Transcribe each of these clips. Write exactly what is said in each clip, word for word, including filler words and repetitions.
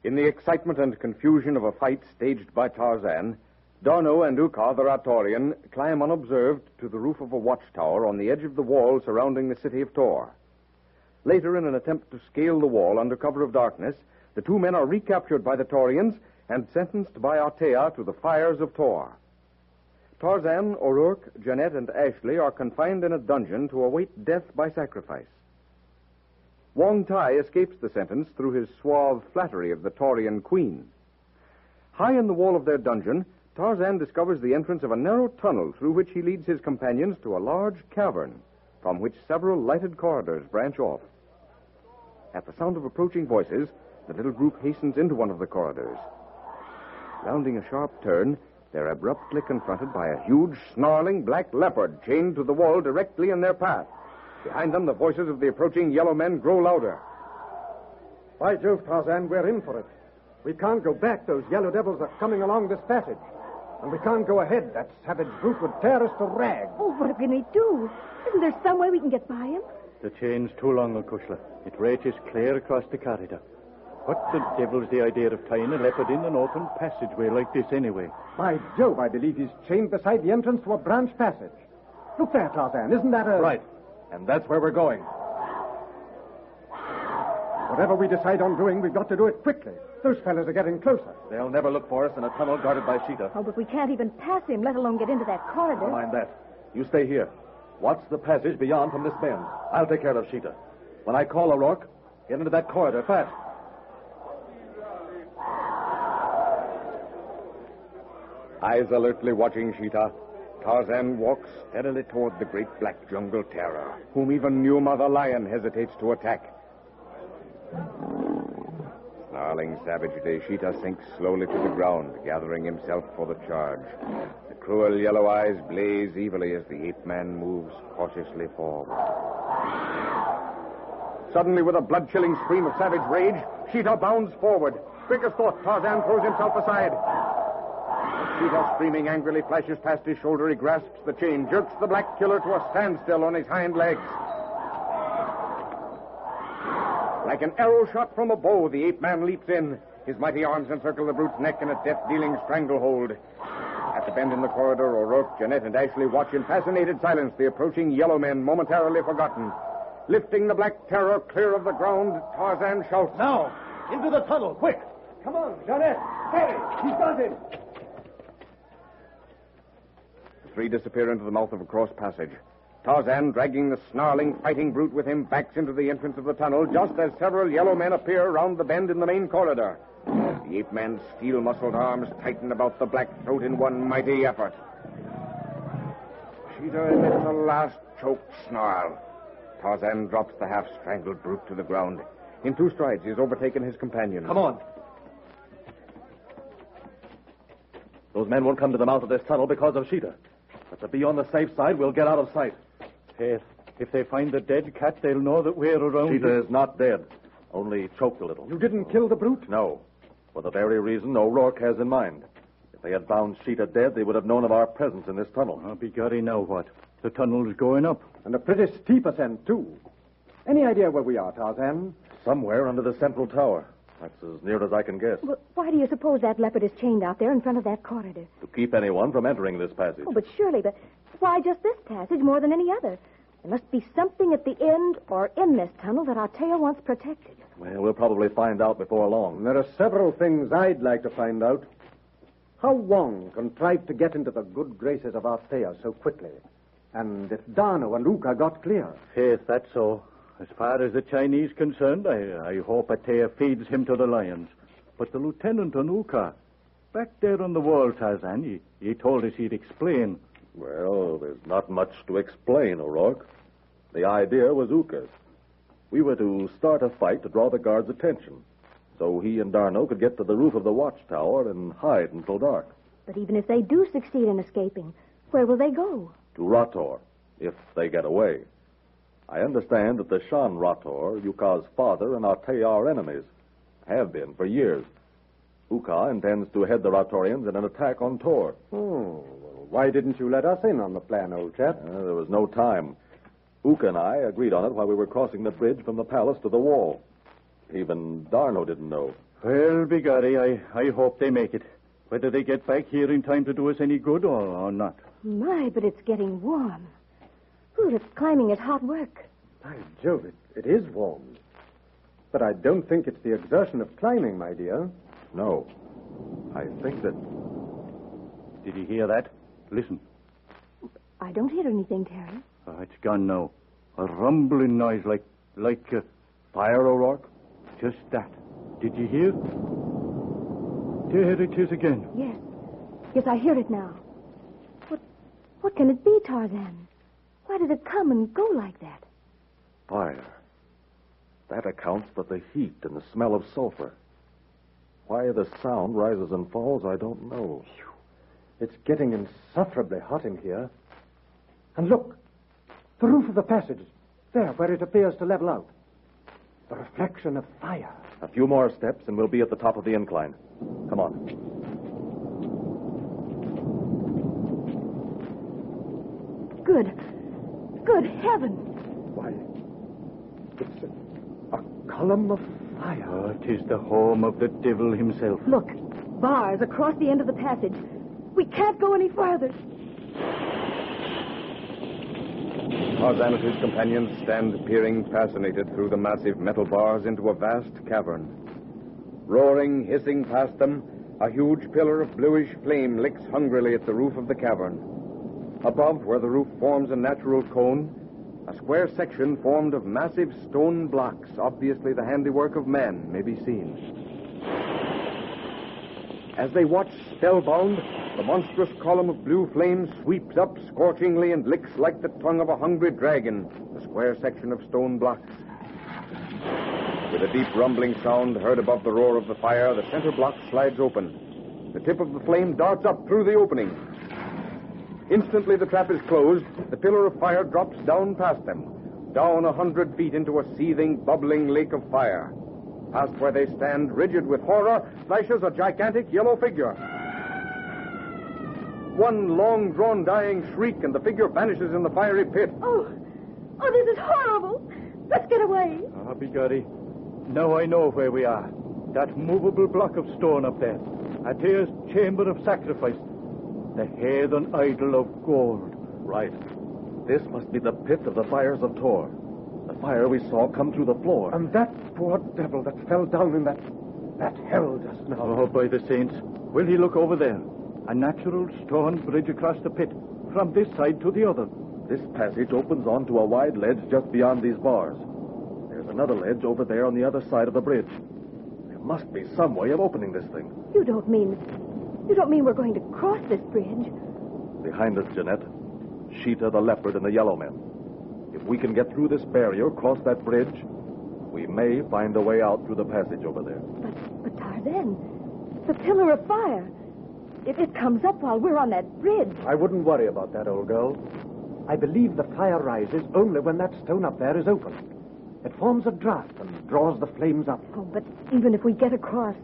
In the excitement and confusion of a fight staged by Tarzan, D'Arnot and Uka, the Ratorian, climb unobserved to the roof of a watchtower on the edge of the wall surrounding the city of Tor. Later, in an attempt to scale the wall under cover of darkness, the two men are recaptured by the Taurians and sentenced by Artea to the fires of Tor. Tarzan, O'Rourke, Jeanette, and Ashley are confined in a dungeon to await death by sacrifice. Wong Tai escapes the sentence through his suave flattery of the Taurian queen. High in the wall of their dungeon, Tarzan discovers the entrance of a narrow tunnel through which he leads his companions to a large cavern from which several lighted corridors branch off. At the sound of approaching voices, the little group hastens into one of the corridors. Rounding a sharp turn, they're abruptly confronted by a huge, snarling black leopard chained to the wall directly in their path. Behind them, the voices of the approaching yellow men grow louder. By Jove, Tarzan, we're in for it. We can't go back. Those yellow devils are coming along this passage. And we can't go ahead. That savage brute would tear us to rags. Oh, what can we do? Isn't there some way we can get by him? The chain's too long, Akushla. It reaches clear across the corridor. What the devil's the idea of tying a leopard in an open passageway like this anyway? By Jove, I believe he's chained beside the entrance to a branch passage. Look there, Tarzan. Isn't that a... Right. And that's where we're going. Whatever we decide on doing, we've got to do it quickly. Those fellows are getting closer. They'll never look for us in a tunnel guarded by Sheeta. Oh, but we can't even pass him, let alone get into that corridor. Don't mind that. You stay here. Watch the passage beyond from this bend. I'll take care of Sheeta. When I call O'Rourke, get into that corridor fast. Eyes alertly watching Sheeta, Tarzan walks steadily toward the great black jungle terror, whom even new Mother Lion hesitates to attack. Snarling savagely, Sheeta sinks slowly to the ground, gathering himself for the charge. The cruel yellow eyes blaze evilly as the ape-man moves cautiously forward. Suddenly, with a blood-chilling scream of savage rage, Sheeta bounds forward. Quick as thought, Tarzan throws himself aside. Sheeta, screaming angrily, flashes past his shoulder. He grasps the chain, jerks the black killer to a standstill on his hind legs. Like an arrow shot from a bow, the ape-man leaps in. His mighty arms encircle the brute's neck in a death-dealing stranglehold. At the bend in the corridor, O'Rourke, Jeanette, and Ashley watch in fascinated silence the approaching yellow men momentarily forgotten. Lifting the black terror clear of the ground, Tarzan shouts, "Now! Into the tunnel, quick!" Come on, Jeanette. Hurry! He's got him. The three disappear into the mouth of a cross passage. Tarzan, dragging the snarling, fighting brute with him, backs into the entrance of the tunnel just as several yellow men appear around the bend in the main corridor. The ape-man's steel-muscled arms tighten about the black throat in one mighty effort. Sheeta emits a last choked snarl. Tarzan drops the half-strangled brute to the ground. In two strides, he has overtaken his companion. Come on. Those men won't come to the mouth of this tunnel because of Sheeta. But to be on the safe side, we'll get out of sight. Faith, if they find the dead cat, they'll know that we're around. Sheeta is not dead, only choked a little. You didn't kill the brute? No, for the very reason O'Rourke has in mind. If they had found Sheeta dead, they would have known of our presence in this tunnel. Oh, begorry, now what? The tunnel's going up. And a pretty steep ascent, too. Any idea where we are, Tarzan? Somewhere under the central tower. That's as near as I can guess. Well, why do you suppose that leopard is chained out there in front of that corridor? To keep anyone from entering this passage. Oh, but surely, but why just this passage more than any other? There must be something at the end or in this tunnel that Artea wants protected. Well, we'll probably find out before long. There are several things I'd like to find out. How Wong contrived to get into the good graces of Artea so quickly. And if D'Arnot and Uka got clear. Faith, that's so. As far as the Chinese concerned, I, I hope Artea feeds him to the lions. But the lieutenant and Uka, back there on the wall, Tarzan, he, he told us he'd explain. Well, there's not much to explain, O'Rourke. The idea was Uka's. We were to start a fight to draw the guard's attention, so he and D'Arnot could get to the roof of the watchtower and hide until dark. But even if they do succeed in escaping, where will they go? To Rator, if they get away. I understand that the Shan Rator, Uka's father, and Artea are enemies. Have been for years. Uka intends to head the Ratorians in an attack on Tor. Oh, well, why didn't you let us in on the plan, old chap? Uh, there was no time. Uka and I agreed on it while we were crossing the bridge from the palace to the wall. Even D'Arnot didn't know. Well, Bigari, I, I hope they make it. Whether they get back here in time to do us any good or, or not. My, but it's getting warm. Ooh, this climbing is hot work. By Jove, it, it is warm. But I don't think it's the exertion of climbing, my dear. No. I think that... Did you hear that? Listen. I don't hear anything, Terry. Oh, it's gone now. A rumbling noise like... like... Uh, Fire, O'Rourke? just that. Did you hear? There it is again. Yes. Yes, I hear it now. What... what can it be, Tarzan? Why did it come and go like that? Fire. That accounts for the heat and the smell of sulfur. Why the sound rises and falls, I don't know. It's getting insufferably hot in here. And look, the roof of the passage, there, where it appears to level out. The reflection of fire. A few more steps and we'll be at the top of the incline. Come on. Good. Good heavens. Why, it's a, a column of fire. Oh, it is the home of the devil himself. Look, bars across the end of the passage. We can't go any farther. Tarzan and his companions stand peering fascinated through the massive metal bars into a vast cavern. Roaring, hissing past them, a huge pillar of bluish flame licks hungrily at the roof of the cavern. Above, where the roof forms a natural cone, a square section formed of massive stone blocks, obviously the handiwork of men, may be seen. As they watch, spellbound, the monstrous column of blue flame sweeps up scorchingly and licks like the tongue of a hungry dragon the square section of stone blocks. With a deep rumbling sound heard above the roar of the fire, the center block slides open. The tip of the flame darts up through the opening. Instantly the trap is closed. The pillar of fire drops down past them, down a hundred feet into a seething, bubbling lake of fire. Past where they stand, rigid with horror, flashes a gigantic yellow figure. One long-drawn dying shriek, and the figure vanishes in the fiery pit. Oh, oh, this is horrible. Let's get away. Ah, Bigari, now I know where we are. That movable block of stone up there. Atea's chamber of sacrifice. The heathen idol of gold. Right. This must be the pit of the fires of Tor. The fire we saw come through the floor. And that poor devil that fell down in that... that hell just now. Oh, by the saints. Will he look over there? A natural stone bridge across the pit, from this side to the other. This passage opens onto a wide ledge just beyond these bars. There's another ledge over there on the other side of the bridge. There must be some way of opening this thing. You don't mean... You don't mean we're going to cross this bridge? Behind us, Jeanette, Sheeta the leopard and the yellow men. If we can get through this barrier, cross that bridge, we may find a way out through the passage over there. But, but Tarzan, the pillar of fire... If it comes up while we're on that bridge... I wouldn't worry about that, old girl. I believe the fire rises only when that stone up there is open. It forms a draft and draws the flames up. Oh, but even if we get across,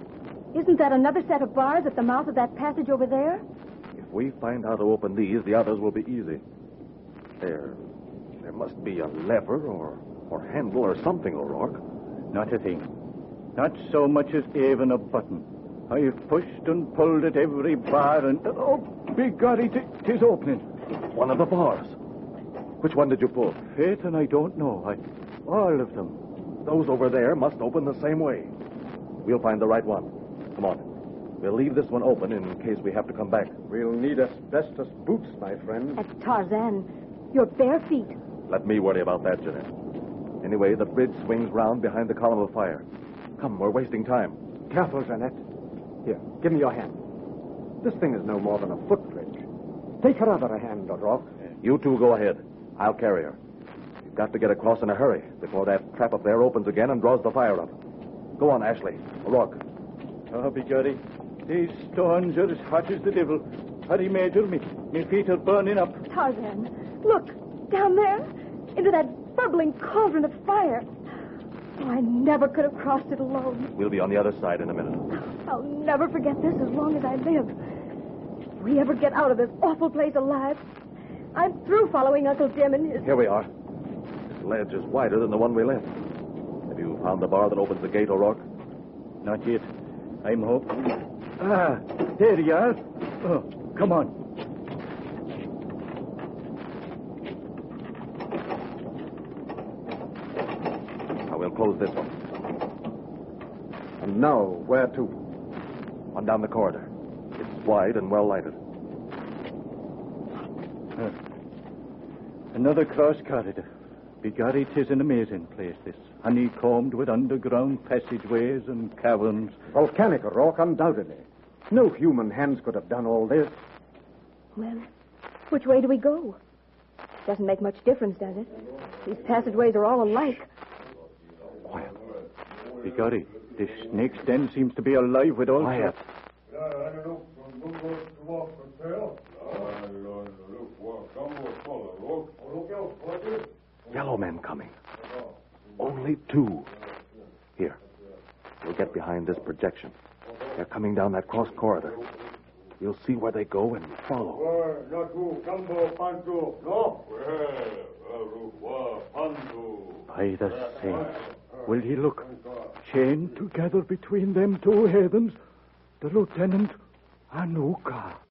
isn't that another set of bars at the mouth of that passage over there? If we find how to open these, the others will be easy. There... There must be a lever or, or handle or something, O'Rourke. Not a thing. Not so much as even a button. I've pushed and pulled at every bar and... Oh, Bigari, it is opening. One of the bars. Which one did you pull? Fate, and I don't know. I, all of them. Those over there must open the same way. We'll find the right one. Come on. We'll leave this one open in case we have to come back. We'll need asbestos boots, my friend. At Tarzan, your bare feet. Let me worry about that, Jeanette. Anyway, the bridge swings round behind the column of fire. Come, we're wasting time. Careful, Jeanette. Here, give me your hand. This thing is no more than a footbridge. Take her other hand, O'Rourke. You two go ahead. I'll carry her. You've got to get across in a hurry before that trap up there opens again and draws the fire up. Go on, Ashley. O'Rourke. Oh, Bigari, these stones are as hot as the devil. Hurry, Major. Me, me feet are burning up. Tarzan, look, down there, into that bubbling cauldron of fire. Oh, I never could have crossed it alone. We'll be on the other side in a minute. I'll never forget this as long as I live. If we ever get out of this awful place alive, I'm through following Uncle Jim and his... Here we are. This ledge is wider than the one we left. Have you found the bar that opens the gate, O'Rourke? Not yet. I'm hoping. Ah, there you are. Oh, come on. Now we'll close this one. And now, where to? On down the corridor. It's wide and well lighted. Uh, another cross corridor. Begorry, 'tis an amazing place, this. Honeycombed with underground passageways and caverns. Volcanic rock, undoubtedly. No human hands could have done all this. Well, which way do we go? Doesn't make much difference, does it? These passageways are all alike. Quiet. Begorry, this snake's den seems to be alive with all... Quiet. Yellow men coming. Only two. Here. We'll get behind this projection. They're coming down that cross corridor. We'll see where they go and follow. By the saints. Will he look? Chained together between them two heathens, the lieutenant and Uka.